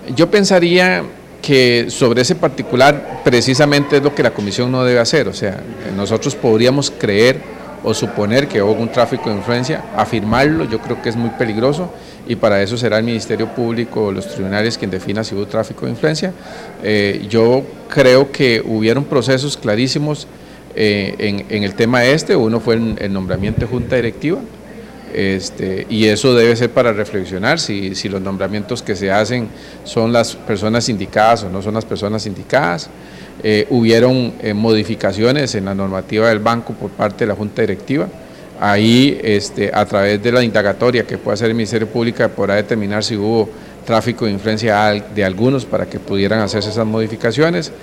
Yo pensaría que sobre ese particular precisamente es lo que la comisión no debe hacer, o sea, nosotros podríamos creer o suponer que hubo un tráfico de influencia, afirmarlo yo creo que es muy peligroso y para eso será el Ministerio Público o los tribunales quien defina si hubo tráfico de influencia. Yo creo que hubieron procesos clarísimos en el tema uno fue el nombramiento de junta directiva, y eso debe ser para reflexionar si los nombramientos que se hacen son las personas indicadas o no son las personas indicadas. Hubieron modificaciones en la normativa del banco por parte de la junta directiva. Ahí a través de la indagatoria que pueda hacer el Ministerio Público podrá determinar si hubo tráfico de influencia de algunos para que pudieran hacerse esas modificaciones.